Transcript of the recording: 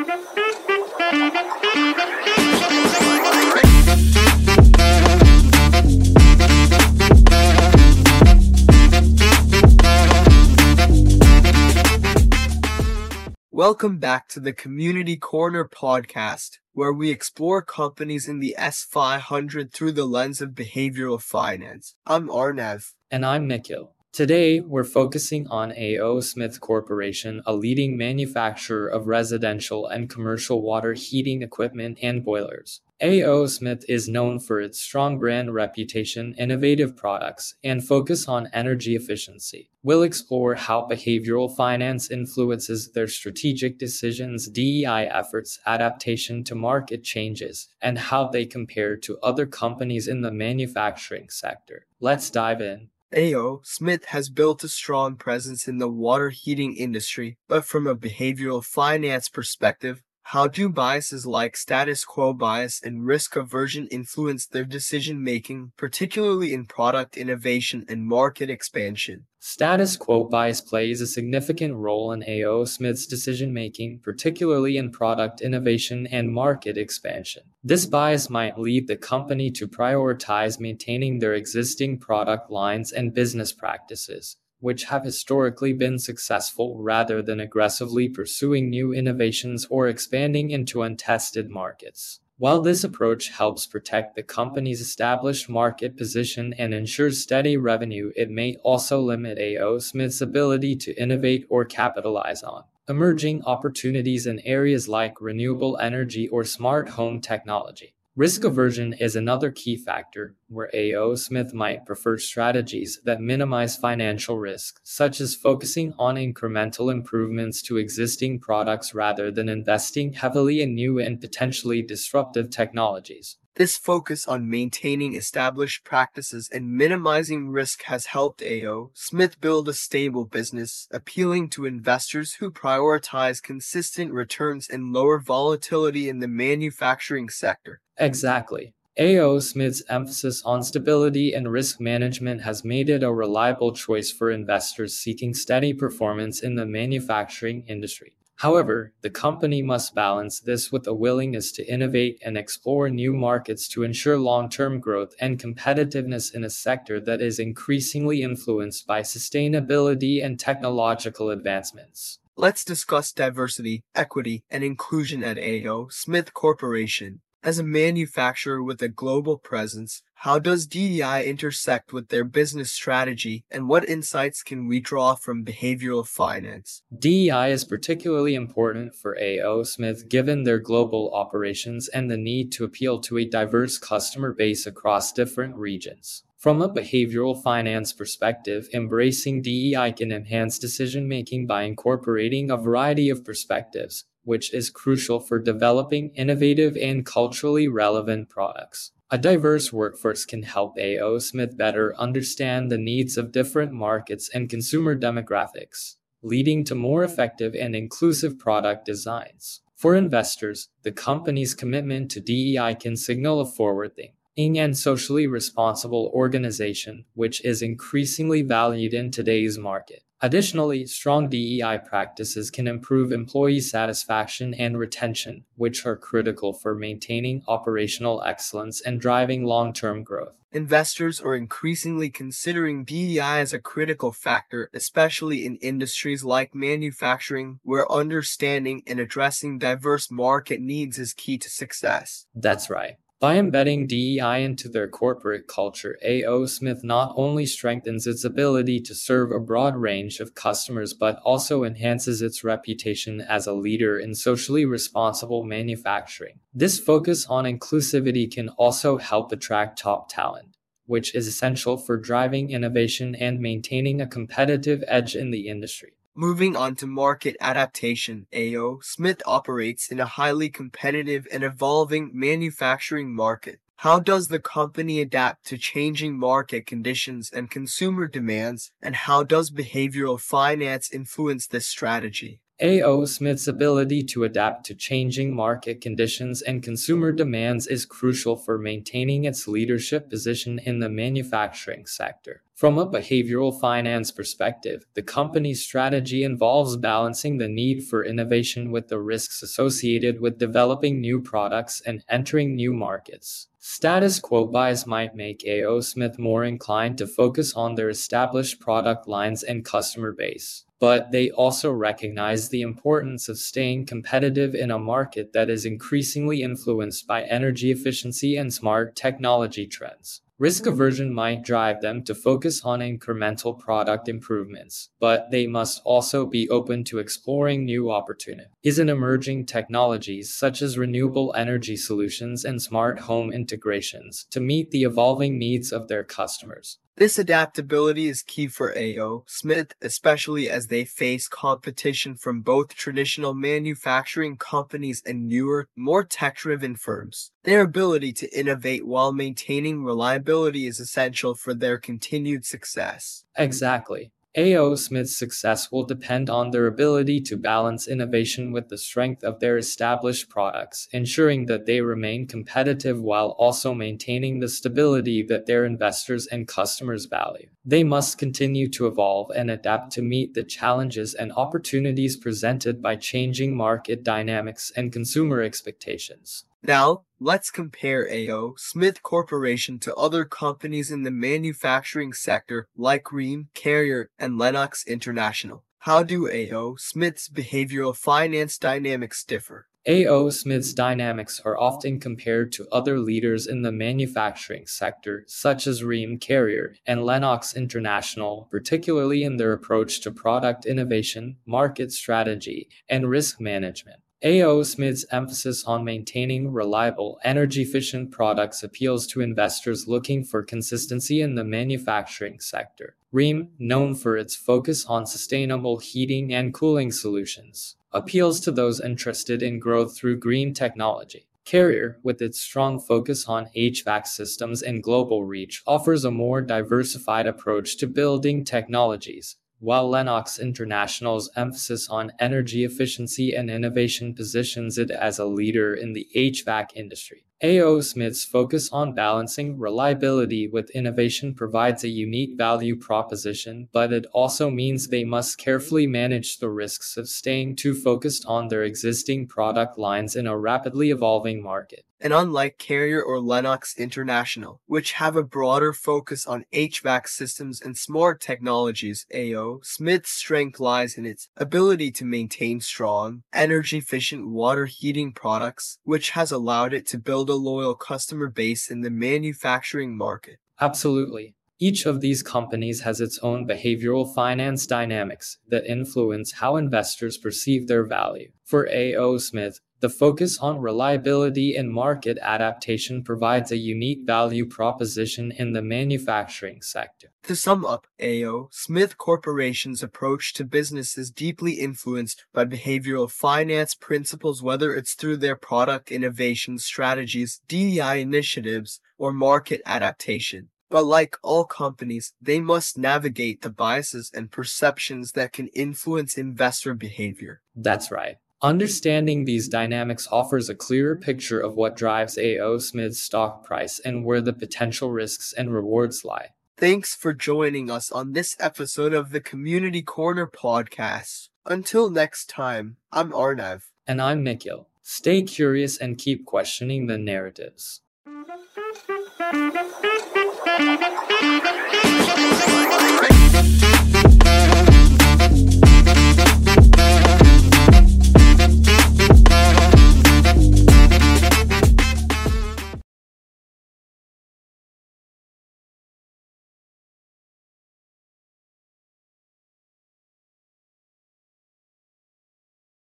Welcome back to the Community Corner podcast, where we explore companies in the S500 through the lens of behavioral finance. I'm Arnav. And I'm Nikhil. Today, we're focusing on A.O. Smith Corporation, a leading manufacturer of residential and commercial water heating equipment and boilers. A.O. Smith is known for its strong brand reputation, innovative products, and focus on energy efficiency. We'll explore how behavioral finance influences their strategic decisions, DEI efforts, adaptation to market changes, and how they compare to other companies in the manufacturing sector. Let's dive in. A.O. Smith has built a strong presence in the water heating industry, but from a behavioral finance perspective, how do biases like status quo bias and risk aversion influence their decision-making, particularly in product innovation and market expansion? Status quo bias plays a significant role in A.O. Smith's decision-making, particularly in product innovation and market expansion. This bias might lead the company to prioritize maintaining their existing product lines and business practices, which have historically been successful, rather than aggressively pursuing new innovations or expanding into untested markets. While this approach helps protect the company's established market position and ensures steady revenue, it may also limit A.O. Smith's ability to innovate or capitalize on emerging opportunities in areas like renewable energy or smart home technology. Risk aversion is another key factor, where A.O. Smith might prefer strategies that minimize financial risk, such as focusing on incremental improvements to existing products rather than investing heavily in new and potentially disruptive technologies. This focus on maintaining established practices and minimizing risk has helped A.O. Smith build a stable business, appealing to investors who prioritize consistent returns and lower volatility in the manufacturing sector. Exactly. A.O. Smith's emphasis on stability and risk management has made it a reliable choice for investors seeking steady performance in the manufacturing industry. However, the company must balance this with a willingness to innovate and explore new markets to ensure long-term growth and competitiveness in a sector that is increasingly influenced by sustainability and technological advancements. Let's discuss diversity, equity, and inclusion at A.O. Smith Corporation. As a manufacturer with a global presence, how does DEI intersect with their business strategy, and what insights can we draw from behavioral finance? DEI is particularly important for A.O. Smith given their global operations and the need to appeal to a diverse customer base across different regions. From a behavioral finance perspective, embracing DEI can enhance decision-making by incorporating a variety of perspectives, which is crucial for developing innovative and culturally relevant products. A diverse workforce can help A.O. Smith better understand the needs of different markets and consumer demographics, leading to more effective and inclusive product designs. For investors, the company's commitment to DEI can signal a forward-thinking and socially responsible organization, which is increasingly valued in today's market. Additionally, strong DEI practices can improve employee satisfaction and retention, which are critical for maintaining operational excellence and driving long-term growth. Investors are increasingly considering DEI as a critical factor, especially in industries like manufacturing, where understanding and addressing diverse market needs is key to success. That's right. By embedding DEI into their corporate culture, A.O. Smith not only strengthens its ability to serve a broad range of customers but also enhances its reputation as a leader in socially responsible manufacturing. This focus on inclusivity can also help attract top talent, which is essential for driving innovation and maintaining a competitive edge in the industry. Moving on to market adaptation, A.O. Smith operates in a highly competitive and evolving manufacturing market. How does the company adapt to changing market conditions and consumer demands, and how does behavioral finance influence this strategy? A.O. Smith's ability to adapt to changing market conditions and consumer demands is crucial for maintaining its leadership position in the manufacturing sector. From a behavioral finance perspective, the company's strategy involves balancing the need for innovation with the risks associated with developing new products and entering new markets. Status quo bias might make A.O. Smith more inclined to focus on their established product lines and customer base, but they also recognize the importance of staying competitive in a market that is increasingly influenced by energy efficiency and smart technology trends. Risk aversion might drive them to focus on incremental product improvements, but they must also be open to exploring new opportunities in emerging technologies such as renewable energy solutions and smart home integrations to meet the evolving needs of their customers. This adaptability is key for A.O. Smith, especially as they face competition from both traditional manufacturing companies and newer, more tech-driven firms. Their ability to innovate while maintaining reliability is essential for their continued success. Exactly. A.O. Smith's success will depend on their ability to balance innovation with the strength of their established products, ensuring that they remain competitive while also maintaining the stability that their investors and customers value. They must continue to evolve and adapt to meet the challenges and opportunities presented by changing market dynamics and consumer expectations. Now, let's compare A.O. Smith Corporation to other companies in the manufacturing sector like Rheem, Carrier, and Lennox International. How do A.O. Smith's behavioral finance dynamics differ? A.O. Smith's dynamics are often compared to other leaders in the manufacturing sector, such as Rheem, Carrier, and Lennox International, particularly in their approach to product innovation, market strategy, and risk management. A.O. Smith's emphasis on maintaining reliable, energy-efficient products appeals to investors looking for consistency in the manufacturing sector. Rheem, known for its focus on sustainable heating and cooling solutions, appeals to those interested in growth through green technology. Carrier, with its strong focus on HVAC systems and global reach, offers a more diversified approach to building technologies, while Lennox International's emphasis on energy efficiency and innovation positions it as a leader in the HVAC industry. A.O. Smith's focus on balancing reliability with innovation provides a unique value proposition, but it also means they must carefully manage the risks of staying too focused on their existing product lines in a rapidly evolving market. And unlike Carrier or Lennox International, which have a broader focus on HVAC systems and smart technologies, A.O. Smith's strength lies in its ability to maintain strong, energy-efficient water heating products, which has allowed it to build a loyal customer base in the manufacturing market. Absolutely. Each of these companies has its own behavioral finance dynamics that influence how investors perceive their value. For A.O. Smith, the focus on reliability and market adaptation provides a unique value proposition in the manufacturing sector. To sum up, A.O. Smith Corporation's approach to business is deeply influenced by behavioral finance principles, whether it's through their product innovation strategies, DEI initiatives, or market adaptation. But like all companies, they must navigate the biases and perceptions that can influence investor behavior. That's right. Understanding these dynamics offers a clearer picture of what drives A.O. Smith's stock price and where the potential risks and rewards lie. Thanks for joining us on this episode of the Community Corner podcast. Until next time, I'm Arnav. And I'm Nikhil. Stay curious and keep questioning the narratives.